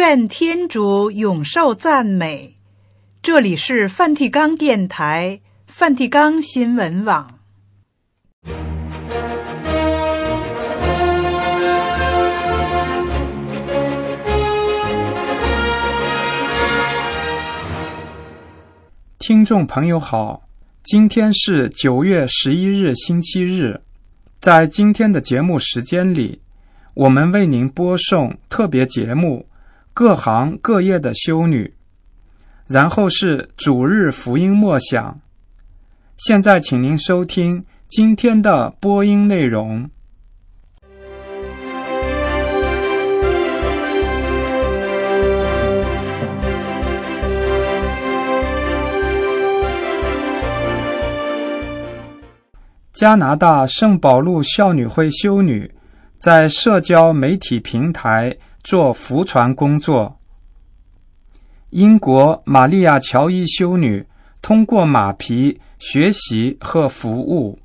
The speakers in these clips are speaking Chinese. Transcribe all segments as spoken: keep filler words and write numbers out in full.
愿天主永受赞美。这里是梵蒂冈电台、梵蒂冈新闻网。 听众朋友好，今天是九月十一日星期日。在今天的节目时间里，我们为您播送特别节目各行各业的修女，然后是主日福音默想。现在请您收听今天的播音内容。加拿大圣保禄孝女会修女在社交媒体平台做福传工作。英国玛利亚乔伊修女通过马皮学习和服务。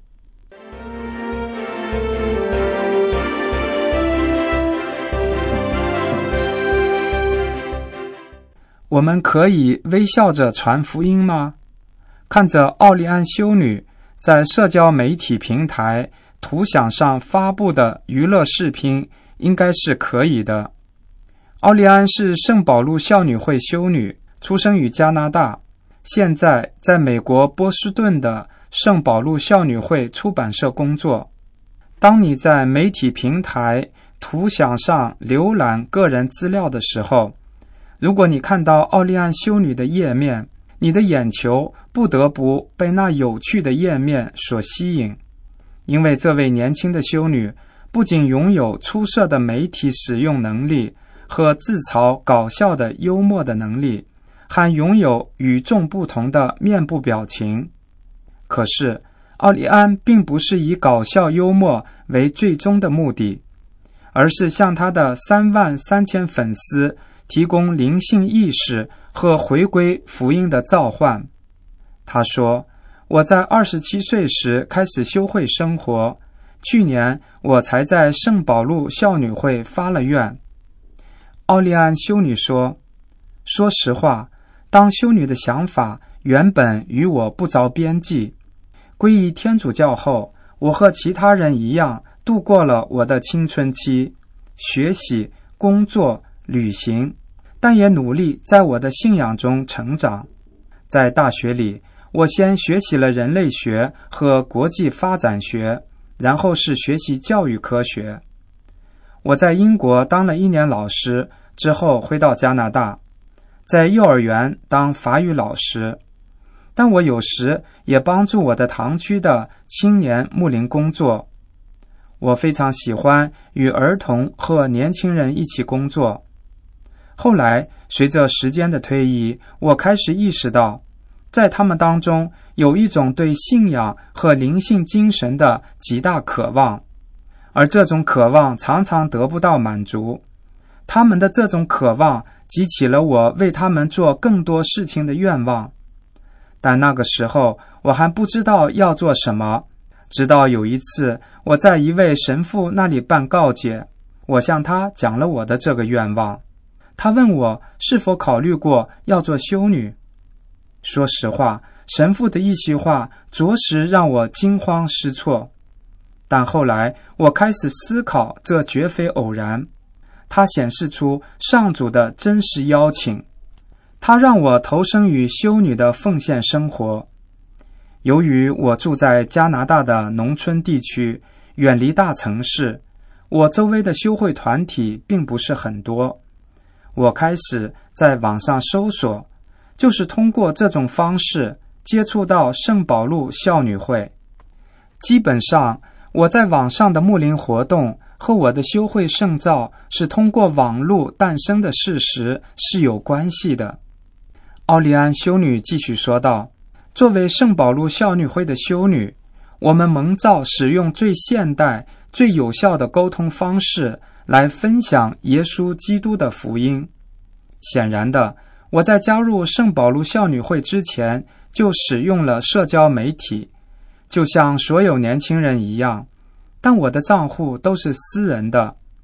我们可以微笑着传福音吗？看着奥利安修女在社交媒体平台图像上发布的娱乐视频，应该是可以的。奥利安是圣保禄孝女会修女，出生于加拿大，现在在美国波士顿的圣保禄孝女会出版社工作。当你在媒体平台图像上浏览个人资料的时候，如果你看到奥利安修女的页面，你的眼球不得不被那有趣的页面所吸引，因为这位年轻的修女不仅拥有出色的媒体使用能力和自嘲搞笑的幽默的能力，还拥有与众不同的面部表情。可是奥利安并不是以搞笑幽默为最终的目的，而是向他的三万三千粉丝提供灵性意识和回归福音的召唤。他说，我在二十七岁时开始修会生活，去年我才在圣保禄孝女会发了愿。奥利安修女说，说实话，当修女的想法原本与我不着边际。皈依天主教后，我和其他人一样度过了我的青春期，学习、工作、旅行，但也努力在我的信仰中成长。在大学里，我先学习了人类学和国际发展学，然后是学习教育科学。我在英国当了一年老师，之后回到加拿大，在幼儿园当法语老师。但我有时也帮助我的堂区的青年牧灵工作。我非常喜欢与儿童和年轻人一起工作。后来，随着时间的推移，我开始意识到，在他们当中有一种对信仰和灵性精神的极大渴望，而这种渴望常常得不到满足。他们的这种渴望激起了我为他们做更多事情的愿望。但那个时候，我还不知道要做什么，直到有一次，我在一位神父那里办告解，我向他讲了我的这个愿望。他问我是否考虑过要做修女。说实话，神父的一席话着实让我惊慌失措。但后来我开始思考，这绝非偶然，它显示出上主的真实邀请。它让我投身于修女的奉献生活。由于我住在加拿大的农村地区，远离大城市，我周围的修会团体并不是很多。我开始在网上搜索，就是通过这种方式接触到圣保禄孝女会。基本上，我在网上的牧灵活动和我的修会圣召是通过网络诞生的事实是有关系的。奥利安修女继续说道，作为圣保禄孝女会的修女，我们蒙召使用最现代、最有效的沟通方式来分享耶稣基督的福音。显然的，我在加入圣保禄孝女会之前就使用了社交媒体，就像所有年轻人一样，但我的账户都是私人的。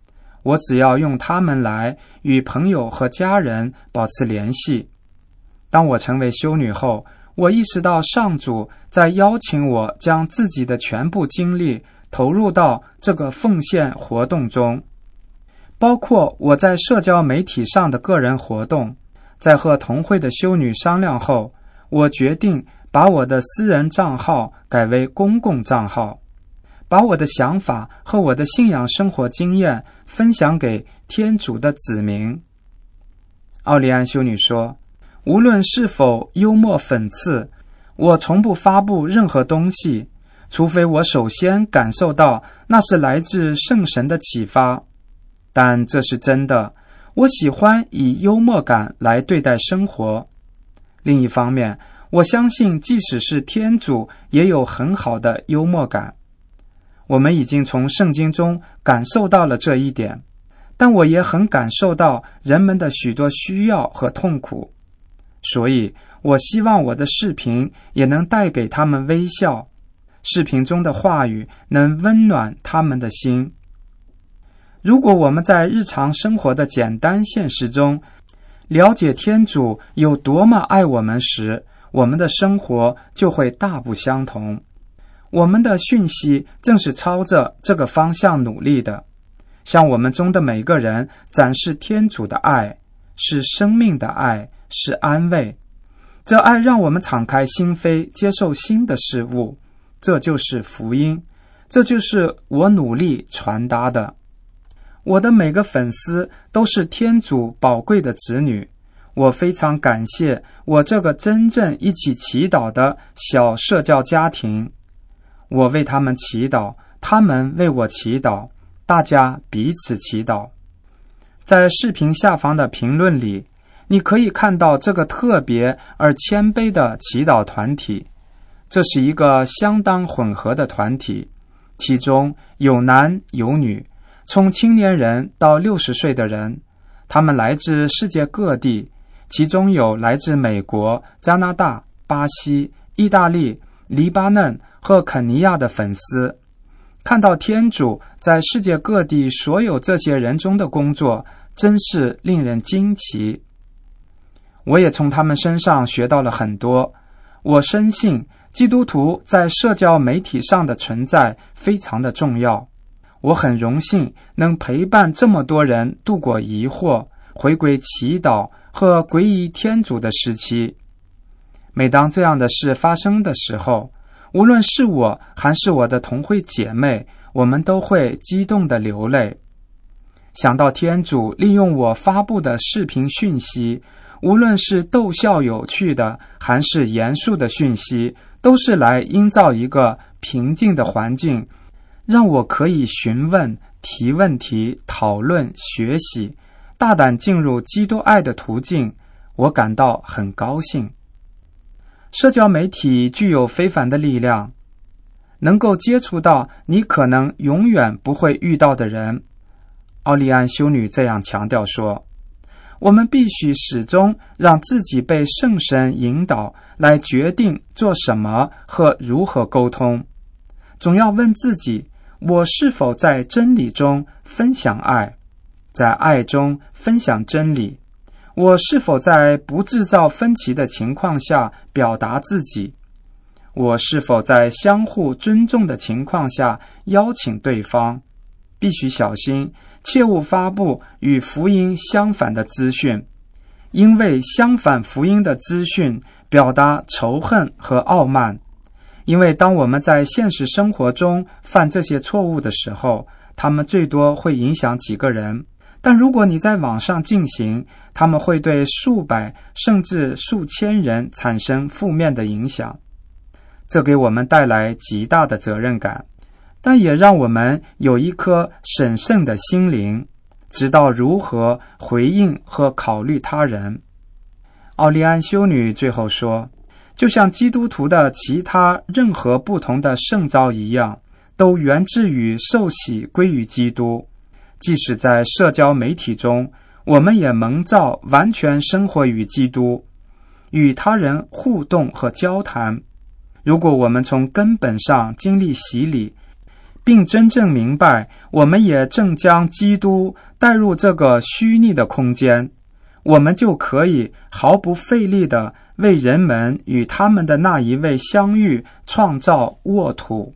我只要用它们来与朋友和家人保持联系。当我成为修女后，我意识到上主在邀请我将自己的全部精力投入到这个奉献活动中，包括我在社交媒体上的个人活动。在和同会的修女商量后，我决定把我的私人账号改为公共账号，把我的想法和我的信仰生活经验分享给天主的子民。奥利安修女说，无论是否幽默讽刺，我从不发布任何东西，除非我首先感受到那是来自圣神的启发。但这是真的，我喜欢以幽默感来对待生活。另一方面，我相信即使是天主也有很好的幽默感。我们已经从圣经中感受到了这一点，但我也很感受到人们的许多需要和痛苦。所以我希望我的视频也能带给他们微笑，视频中的话语能温暖他们的心。如果我们在日常生活的简单现实中了解天主有多么爱我们时，我们的生活就会大不相同。我们的讯息正是朝着这个方向努力的，向我们中的每个人展示天主的爱，是生命的爱，是安慰。这爱让我们敞开心扉，接受新的事物，这就是福音，这就是我努力传达的。我的每个粉丝都是天主宝贵的子女，我非常感谢我这个真正一起祈祷的小社交家庭。我为他们祈祷，他们为我祈祷，大家彼此祈祷。在视频下方的评论里，你可以看到这个特别而谦卑的祈祷团体。这是一个相当混合的团体，其中有男有女，从青年人到六十岁的人，他们来自世界各地，其中有来自美国、加拿大、巴西、意大利、黎巴嫩和肯尼亚的粉丝。看到天主在世界各地所有这些人中的工作，真是令人惊奇。我也从他们身上学到了很多。我深信基督徒在社交媒体上的存在非常的重要。我很荣幸能陪伴这么多人度过疑惑、回归祈祷和皈依天主的时期。每当这样的事发生的时候，无论是我还是我的同会姐妹，我们都会激动地流泪。想到天主利用我发布的视频讯息，无论是逗笑有趣的还是严肃的讯息，都是来营造一个平静的环境，让我可以询问、提问题、讨论、学习，大胆进入基督爱的途径。我感到很高兴。社交媒体具有非凡的力量，能够接触到你可能永远不会遇到的人。奥利安修女这样强调说，我们必须始终让自己被圣神引导，来决定做什么和如何沟通。总要问自己，我是否在真理中分享爱，在爱中分享真理？我是否在不制造分歧的情况下表达自己？我是否在相互尊重的情况下邀请对方？必须小心，切勿发布与福音相反的资讯，因为相反福音的资讯表达仇恨和傲慢。因为当我们在现实生活中犯这些错误的时候，他们最多会影响几个人，但如果你在网上进行，他们会对数百甚至数千人产生负面的影响。这给我们带来极大的责任感，但也让我们有一颗审慎的心灵，知道如何回应和考虑他人。奥利安修女最后说，就像基督徒的其他任何不同的圣召一样，都源自于受洗归于基督。即使在社交媒体中，我们也蒙召完全生活于基督，与他人互动和交谈。如果我们从根本上经历洗礼， 并真正明白，我们也正将基督带入这个虚拟的空间，我们就可以毫不费力地为人们与他们的那一位相遇创造沃土。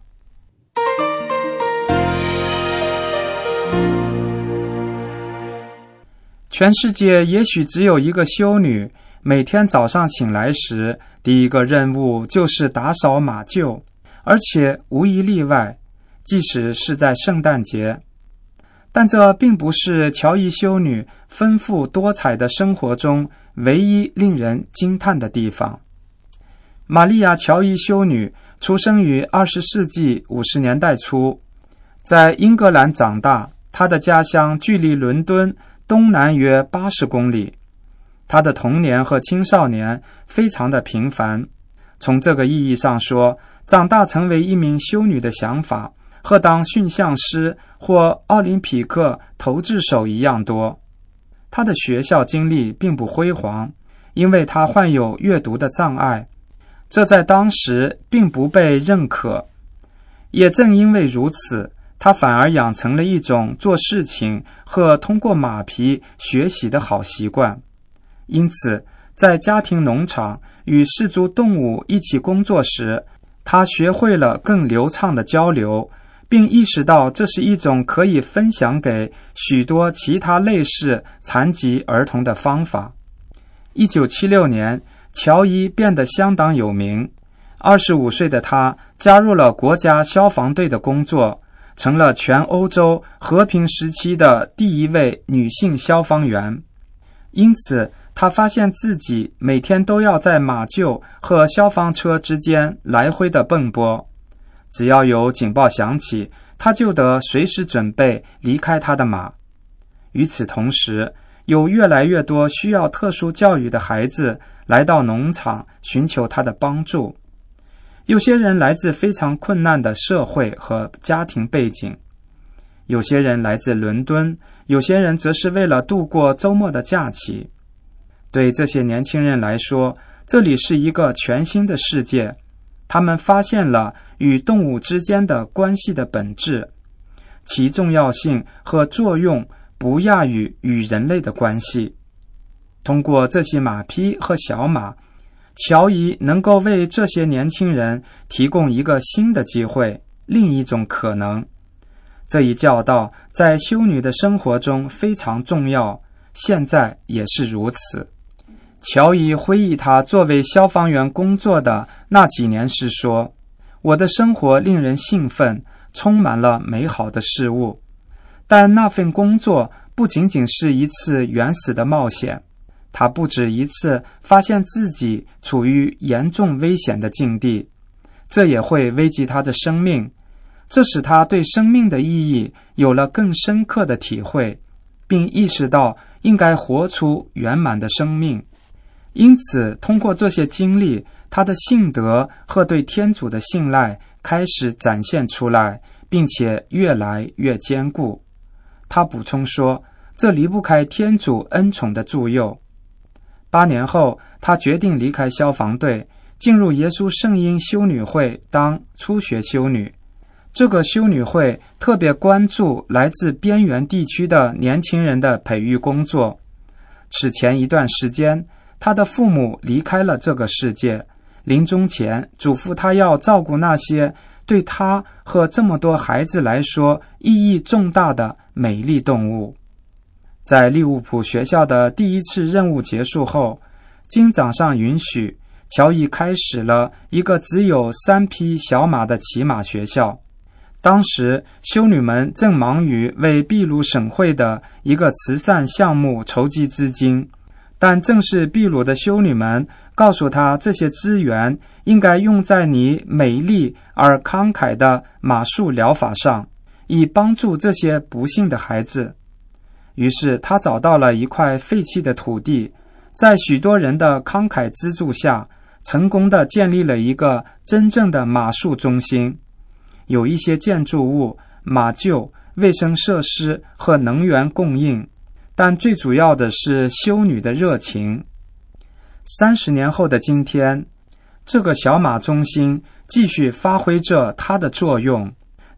全世界也许只有一个修女，每天早上醒来时，第一个任务就是打扫马厩，而且无一例外，即使是在圣诞节。但这并不是乔伊修女丰富多彩的生活中唯一令人惊叹的地方。玛利亚·乔伊修女出生于二十世纪五十年代初，在英格兰长大，她的家乡距离伦敦东南约八十公里。她的童年和青少年非常的平凡。从这个意义上说，长大成为一名修女的想法和当驯象师或奥林匹克投掷手一样多。她的学校经历并不辉煌，因为她患有阅读的障碍，这在当时并不被认可。也正因为如此，她反而养成了一种做事情和通过马匹学习的好习惯。因此，在家庭农场与氏族动物一起工作时，他学会了更流畅的交流，并意识到这是一种可以分享给许多其他类似残疾儿童的方法。一九七六年，乔伊变得相当有名。二十五岁的他加入了国家消防队的工作，成了全欧洲和平时期的第一位女性消防员。因此，他发现自己每天都要在马厩和消防车之间来回的奔波。只要有警报响起，他就得随时准备离开他的马。与此同时，有越来越多需要特殊教育的孩子来到农场寻求他的帮助。有些人来自非常困难的社会和家庭背景，有些人来自伦敦，有些人则是为了度过周末的假期。对这些年轻人来说，这里是一个全新的世界。他们发现了与动物之间的关系的本质，其重要性和作用不亚于与人类的关系。通过这些马匹和小马，乔伊能够为这些年轻人提供一个新的机会，另一种可能。这一教导在修女的生活中非常重要，现在也是如此。乔伊回忆他作为消防员工作的那几年时说，我的生活令人兴奋，充满了美好的事物。但那份工作不仅仅是一次原始的冒险，他不止一次发现自己处于严重危险的境地，这也会危及他的生命。这使他对生命的意义有了更深刻的体会，并意识到应该活出圆满的生命。因此，通过这些经历，他的信德和对天主的信赖开始展现出来，并且越来越坚固。他补充说，这离不开天主恩宠的助佑。八年后，他决定离开消防队，进入耶稣圣婴修女会当初学修女。这个修女会特别关注来自边缘地区的年轻人的培育工作。此前一段时间，他的父母离开了这个世界，临终前嘱咐他要照顾那些对他和这么多孩子来说意义重大的美丽动物。在利物浦学校的第一次任务结束后，经长上允许，乔伊开始了一个只有三匹小马的骑马学校。当时修女们正忙于为秘鲁省会的一个慈善项目筹集资金，但正是秘鲁的修女们告诉他，这些资源应该用在你美丽而慷慨的马术疗法上，以帮助这些不幸的孩子。于是他找到了一块废弃的土地，在许多人的慷慨资助下，成功地建立了一个真正的马术中心。有一些建筑物、马厩、卫生设施和能源供应，但最主要的是修女的热情。三十年后的今天，这个小马中心继续发挥着它的作用，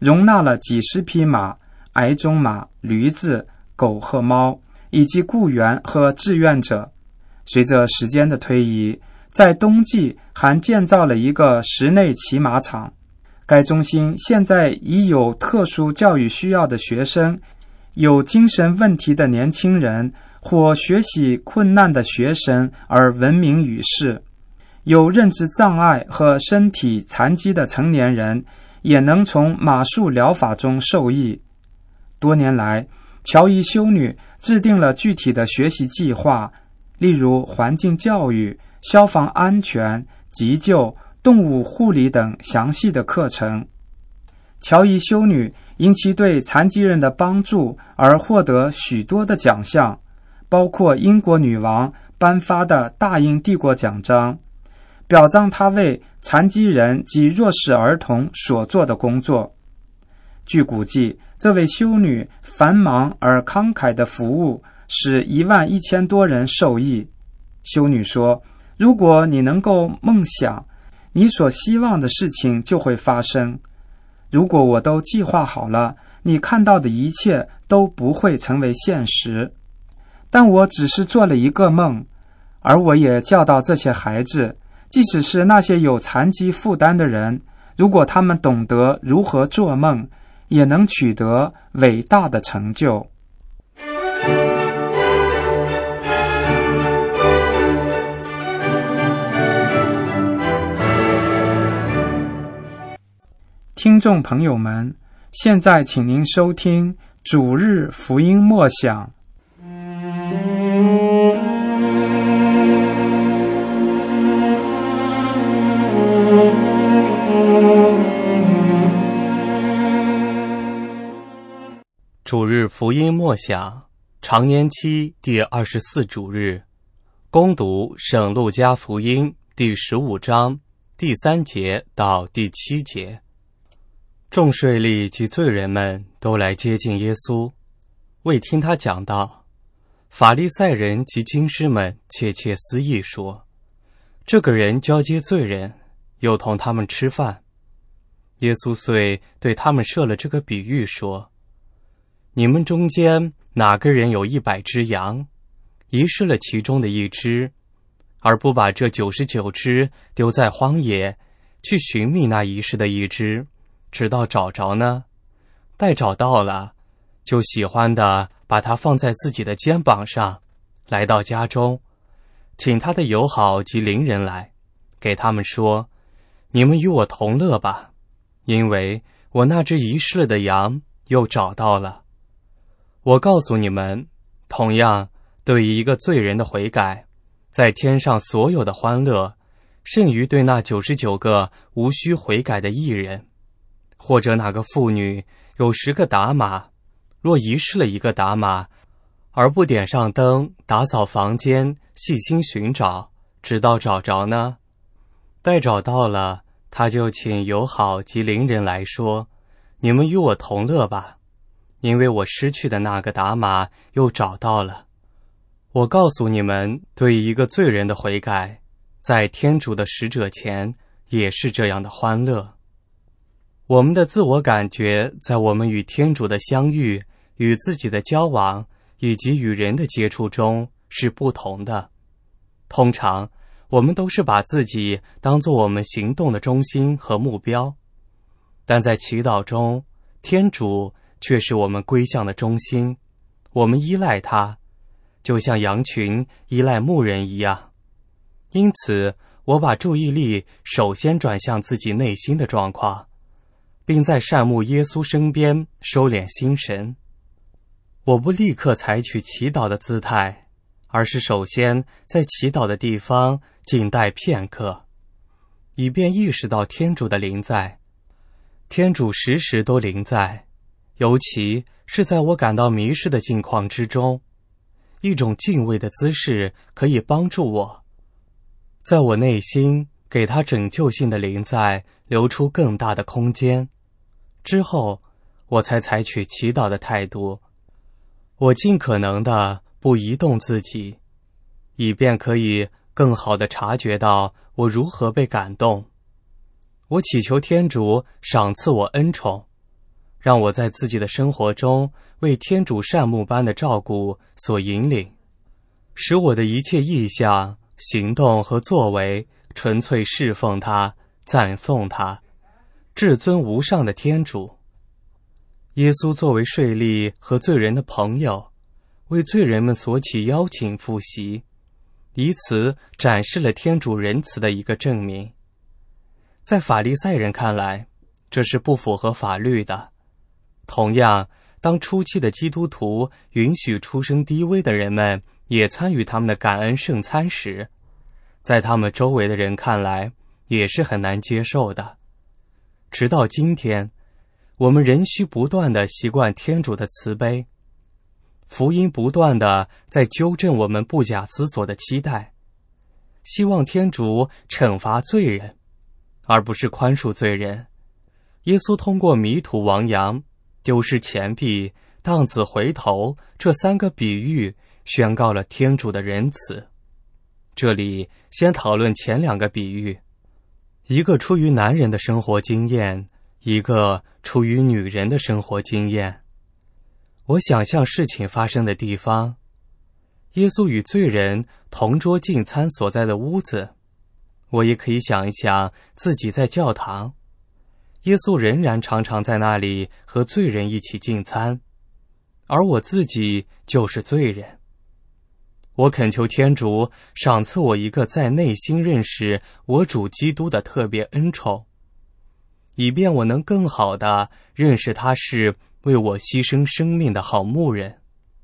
容纳了几十匹马、矮种马、驴子、狗和猫，以及雇员和志愿者。随着时间的推移，在冬季还建造了一个室内骑马场。该中心现在已有特殊教育需要的学生，有精神问题的年轻人或学习困难的学生而闻名于世，有认知障碍和身体残疾的成年人也能从马术疗法中受益。多年来，乔伊修女制定了具体的学习计划，例如环境教育、消防安全、急救、动物护理等详细的课程。乔伊修女因其对残疾人的帮助而获得许多的奖项，包括英国女王颁发的大英帝国奖章，表彰她为残疾人及弱势儿童所做的工作。据估计，这位修女繁忙而慷慨的服务使一万一千多人受益。修女说，如果你能够梦想，你所希望的事情就会发生。如果我都计划好了，你看到的一切都不会成为现实。但我只是做了一个梦，而我也教导这些孩子，即使是那些有残疾负担的人，如果他们懂得如何做梦，也能取得伟大的成就。听众朋友们，现在请您收听主日福音默想。 主日福音默想，常年期第二十四主日，恭读圣路加福音第十五章第三节到第七节。众税吏及罪人们都来接近耶稣，为听他讲道。法利赛人及经师们窃窃私议说，这个人交接罪人，又同他们吃饭。耶稣遂对他们设了这个比喻说，你们中间哪个人有一百只羊，遗失了其中的一只，而不把这九十九只丢在荒野，去寻觅那遗失的一只，直到找着呢？待找到了，就喜欢的把它放在自己的肩膀上，来到家中，请他的友好及邻人来，给他们说，你们与我同乐吧，因为我那只遗失了的羊又找到了。我告诉你们，同样对于一个罪人的悔改，在天上所有的欢乐，胜于对那九十九个无需悔改的义人。或者哪个妇女有十个打马，若遗失了一个打马，而不点上灯，打扫房间，细心寻找，直到找着呢？待找到了，他就请友好及邻人来说，你们与我同乐吧，因为我失去的那个打马又找到了。我告诉你们，对于一个罪人的悔改，在天主的使者前也是这样的欢乐。我们的自我感觉在我们与天主的相遇、与自己的交往以及与人的接触中是不同的。通常我们都是把自己当作我们行动的中心和目标，但在祈祷中，天主却是我们归向的中心，我们依赖他，就像羊群依赖牧人一样。因此，我把注意力首先转向自己内心的状况，并在善牧耶稣身边收敛心神。我不立刻采取祈祷的姿态，而是首先在祈祷的地方静待片刻，以便意识到天主的临在。天主时时都临在，尤其是在我感到迷失的境况之中。一种敬畏的姿势可以帮助我，在我内心给他拯救性的临在留出更大的空间。之后，我才采取祈祷的态度。我尽可能的不移动自己，以便可以更好地察觉到我如何被感动。我祈求天主赏赐我恩宠， 让我在自己的生活中为天主善牧般的照顾所引领，使我的一切意向、行动和作为纯粹侍奉他、赞颂他，至尊无上的天主。耶稣作为税吏和罪人的朋友，为罪人们所起邀请赴席，以此展示了天主仁慈的一个证明。在法利赛人看来，这是不符合法律的。同样，当初期的基督徒允许出身低微的人们也参与他们的感恩圣餐时，在他们周围的人看来也是很难接受的。直到今天，我们仍需不断地习惯天主的慈悲，福音不断地在纠正我们不假思索的期待，希望天主惩罚罪人，而不是宽恕罪人。耶稣通过迷途亡羊、丢失钱币、荡子回头这三个比喻宣告了天主的仁慈。这里先讨论前两个比喻，一个出于男人的生活经验，一个出于女人的生活经验。我想象事情发生的地方，耶稣与罪人同桌进餐所在的屋子。我也可以想一想自己在教堂，耶稣仍然常常在那里和罪人一起进餐，而我自己就是罪人。我恳求天主赏赐我一个在内心认识我主基督的特别恩宠，以便我能更好地认识他是为我牺牲生命的好牧人。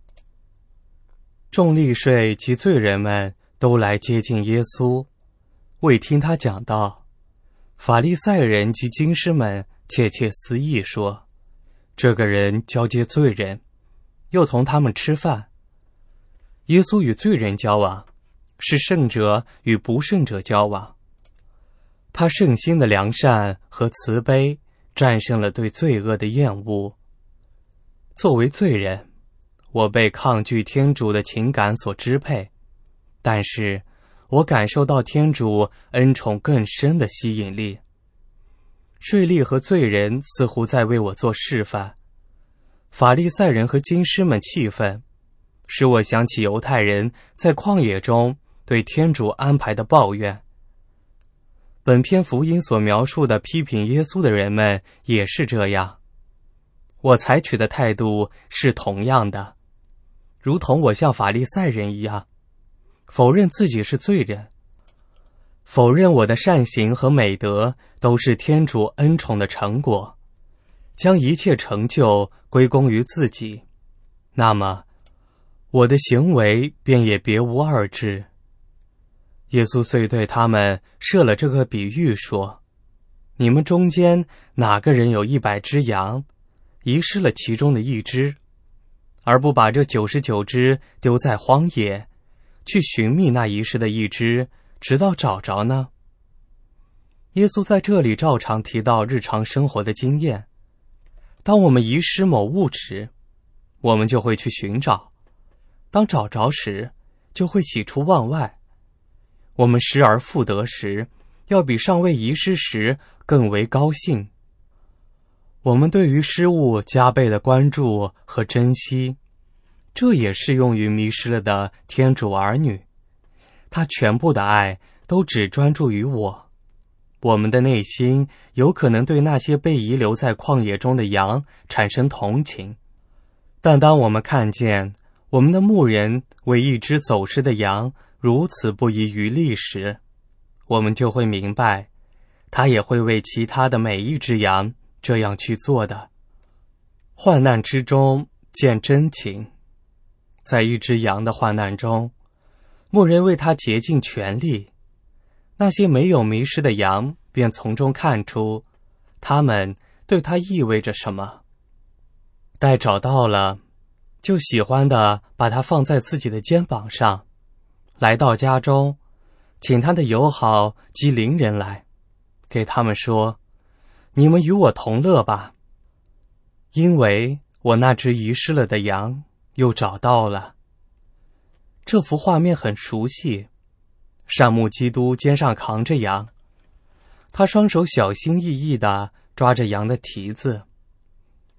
众利税及罪人们都来接近耶稣，为听他讲道。法利赛人及经师们窃窃私议说，这个人交接罪人，又同他们吃饭。耶稣与罪人交往，是圣者与不圣者交往。他圣心的良善和慈悲战胜了对罪恶的厌恶。作为罪人，我被抗拒天主的情感所支配，但是我感受到天主恩宠更深的吸引力。税吏和罪人似乎在为我做示范，法利赛人和经师们气愤，使我想起犹太人在旷野中对天主安排的抱怨。本篇福音所描述的批评耶稣的人们也是这样。我采取的态度是同样的，如同我像法利赛人一样，否认自己是罪人，否认我的善行和美德都是天主恩宠的成果，将一切成就归功于自己，那么我的行为便也别无二致。耶稣遂对他们设了这个比喻说，你们中间哪个人有一百只羊，遗失了其中的一只，而不把这九十九只丢在荒野，去寻觅那遗失的一只，直到找着呢？耶稣在这里照常提到日常生活的经验。当我们遗失某物时，我们就会去寻找；当找着时，就会喜出望外。我们失而复得时，要比尚未遗失时更为高兴。我们对于失物加倍的关注和珍惜，这也适用于迷失了的天主儿女。他全部的爱都只专注于我。我们的内心有可能对那些被遗留在旷野中的羊产生同情，但当我们看见我们的牧人为一只走失的羊如此不遗余力时，我们就会明白，他也会为其他的每一只羊这样去做的。患难之中见真情。在一只羊的患难中，牧人为他竭尽全力，那些没有迷失的羊便从中看出他们对他意味着什么。待找到了，就喜欢地把它放在自己的肩膀上，来到家中，请他的友好及邻人来，给他们说，你们与我同乐吧，因为我那只遗失了的羊又找到了。这幅画面很熟悉，善牧基督肩上扛着羊，他双手小心翼翼地抓着羊的蹄子。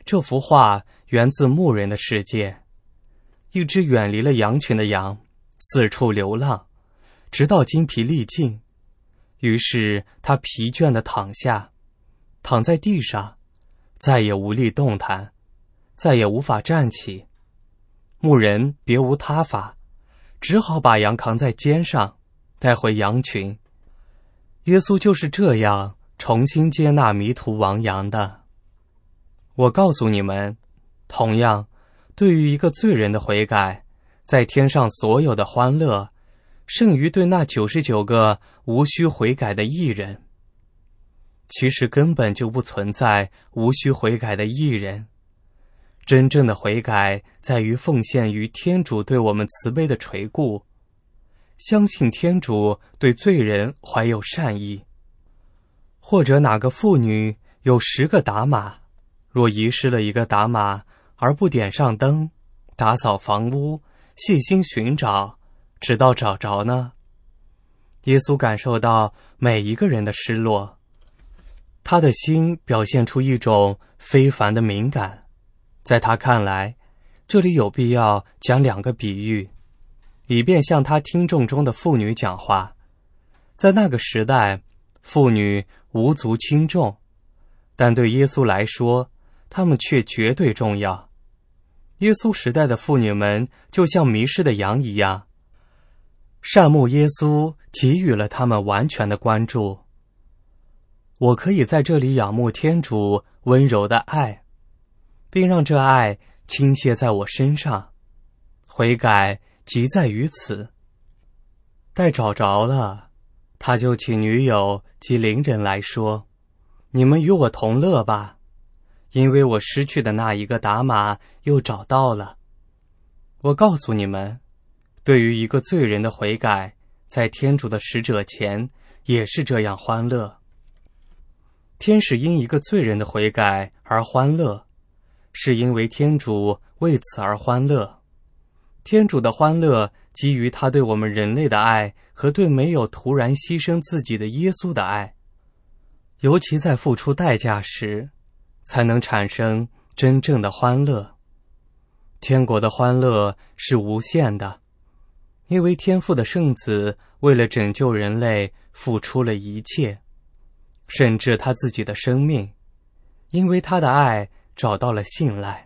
这幅画源自牧人的世界。一只远离了羊群的羊，四处流浪，直到精疲力尽。于是他疲倦地躺下，躺在地上，再也无力动弹，再也无法站起。牧人别无他法，只好把羊扛在肩上，带回羊群。耶稣就是这样重新接纳迷途亡羊的。我告诉你们，同样，对于一个罪人的悔改，在天上所有的欢乐，胜于对那九十九个无需悔改的义人。其实根本就不存在无需悔改的义人。真正的悔改在于奉献于天主对我们慈悲的垂顾，相信天主对罪人怀有善意。或者哪个妇女有十个打马，若遗失了一个打马，而不点上灯，打扫房屋，细心寻找，直到找着呢？耶稣感受到每一个人的失落，他的心表现出一种非凡的敏感。在他看来，这里有必要讲两个比喻，以便向他听众中的妇女讲话。在那个时代，妇女无足轻重，但对耶稣来说，她们却绝对重要。耶稣时代的妇女们就像迷失的羊一样，善牧耶稣给予了他们完全的关注。我可以在这里仰慕天主温柔的爱，并让这爱倾泻在我身上。悔改即在于此。待找着了，他就请女友及邻人来说，你们与我同乐吧，因为我失去的那一个打马又找到了。我告诉你们，对于一个罪人的悔改，在天主的使者前也是这样欢乐。天使因一个罪人的悔改而欢乐，是因为天主为此而欢乐。天主的欢乐基于他对我们人类的爱和对没有突然牺牲自己的耶稣的爱，尤其在付出代价时，才能产生真正的欢乐。天国的欢乐是无限的，因为天父的圣子为了拯救人类付出了一切，甚至他自己的生命，因为他的爱找到了信赖。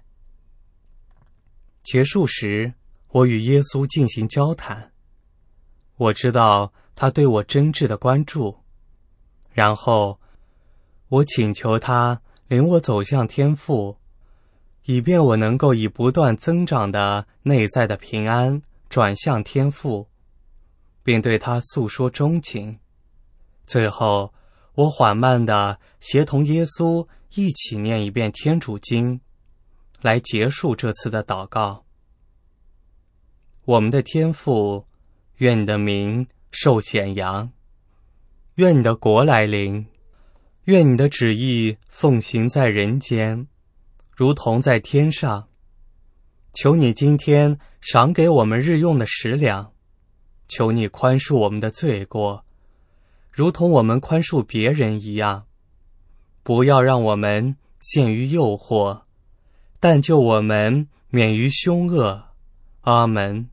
结束时，我与耶稣进行交谈，我知道他对我真挚的关注，然后我请求他领我走向天父，以便我能够以不断增长的内在的平安转向天父，并对他诉说衷情。最后，我缓慢地协同耶稣一起念一遍天主经，来结束这次的祷告。我们的天父，愿你的名受显扬，愿你的国来临，愿你的旨意奉行在人间，如同在天上。求你今天赏给我们日用的食粮，求你宽恕我们的罪过，如同我们宽恕别人一样。不要让我们陷于诱惑，但救我们免于凶恶。阿门。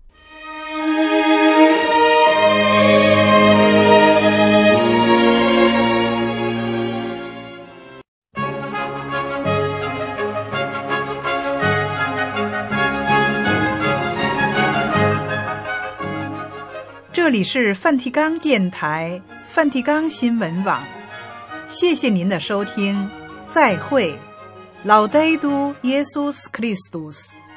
这里是梵蒂冈电台梵蒂冈新闻网，谢谢您的收听，再会。Laudetur Jesus Christus。